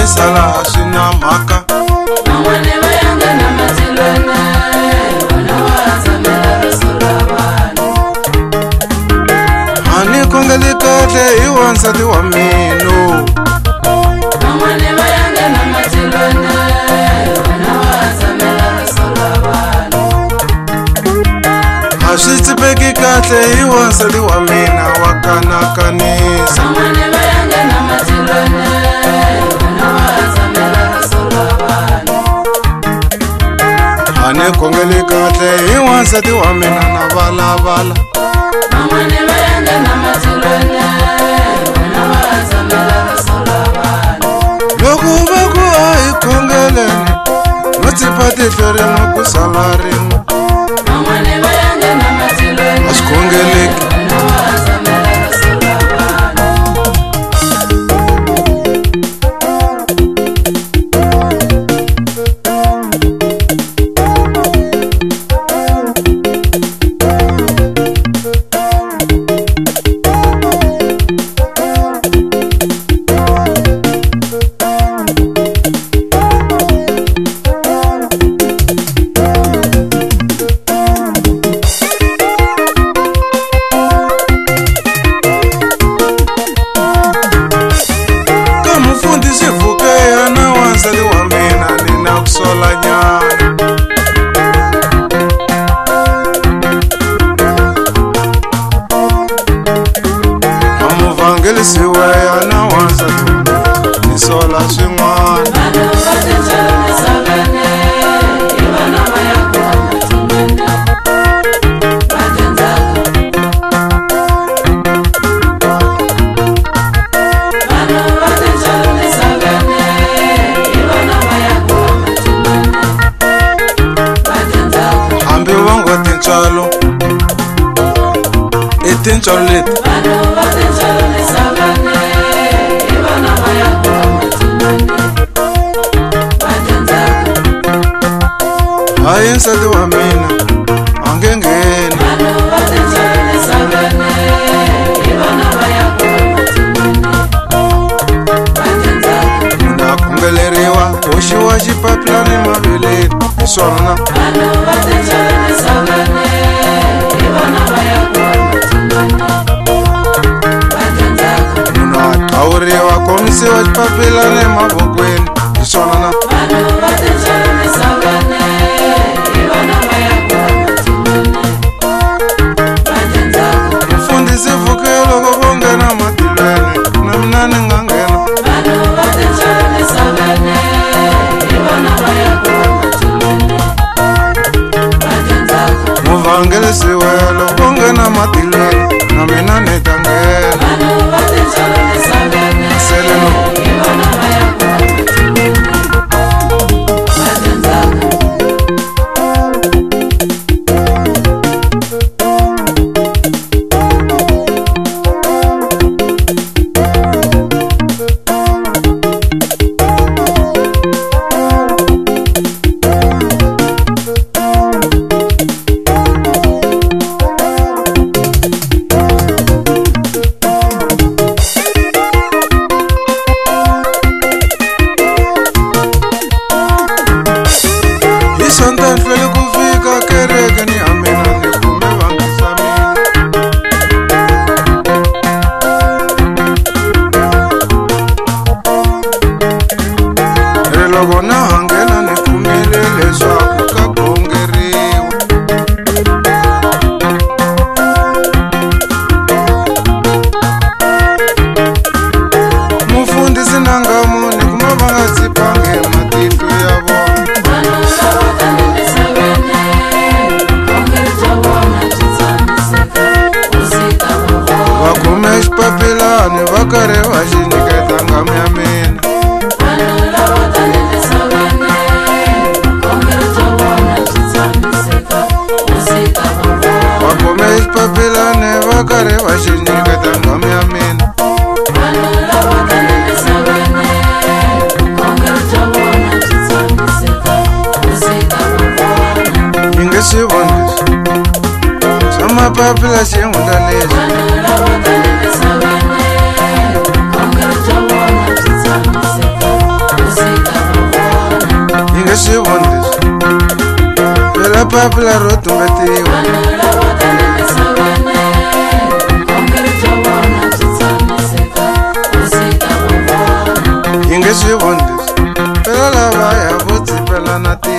sala asina maka Mamane bayanga na matilwana wanawaza mela rasulabani Ani kongelikate iwansa diwa minu Mamane bayanga na matilwana wanawaza mela rasulabani Ashitipeki kate iwansa diwa mina wakana kanisa Mamane bayanga na matilwana wanawaza mela rasulabani Ani kongelikate iwansa diwa mina na vala vala Mamane bayanga na matilwana wanawaza mela rasulabani Loku baku ai kongeleni Notipati fere nuku salarini Mamane bayanga na matilwana Asikongeleki wanawaza mela rasulabani Siweya na wansa ni sola swin'wana Vanhu va tinxalanisa vene hi vana va yaku amatsungene va dyondzaka Vanhu va tinxalanisa vene hi vana va yaku amatsungene va dyondzaka hambi va ngo tintswalo I tintswalo leti Vanhu va tinxalanisa vene hi vana va yaku amatsungene va dyondzaka hayi nsati wa mina a nge ngheni Vanhu va tinxalanisa vene hi vana va yaku amatsungene va dyondzaka munhu a khongeleriwa hoxiwa xipapilani maveleni hi swona Vanhu va tinxalanisa vene hi vana va yaku amatsungene va dyondzaka munhu a qawuriwa komisiwa xipapilani emavokweni hi swona Vanhu va tinxalanisa vene hi vana va yaku amatsungene va dyondzaka mfundhisi vukelo loko vo nghena matilweni na mina ni nga nghena Vanhu va tinxalanisa vene hi vana va yaku amatsungene va dyondzaka muvhangelisiwe loko vo nghena matilweni na mina ni ta nghena Vanhu va tinxalanisa vene seleno hi vana va yaku amatsungene va dyondzaka hi sonta ni hlwele ku fika kereke ni ya mina ni kume vanghisa mina ri loko na hangela ni kumile leswaku ka khongeriwa mufundhisi na ngamu ni kuma va nga tsipangi matihlo ya vona Vanhu lava kandziyisa vene khongeri bya vona byi tshamiseka ku sika va vona va kume xipapilani va karhi va xi nyiketa ngamu ya mina Vanhu lava kandziyisa vene khongeri bya vona byi tshamiseka ku sika va vona va kume xipapilani va karhi va xi nyiketa ngamu ya mina Vanhu lava kandziyisa vene khongeri bya vona byi tshamiseka ku sika va vona yi nge swi voni leswi swa mapapila xihundla lexi Vanhu lava kandziyisa vene khongeri bya vona byi tshamiseka ku na papila ro tumbetiwa vanhu lava talelisa vane kombela bya vona byi tshamiseka hosi ta va vona yi nge swi voni leswi phela lavaya vo tsipela na ti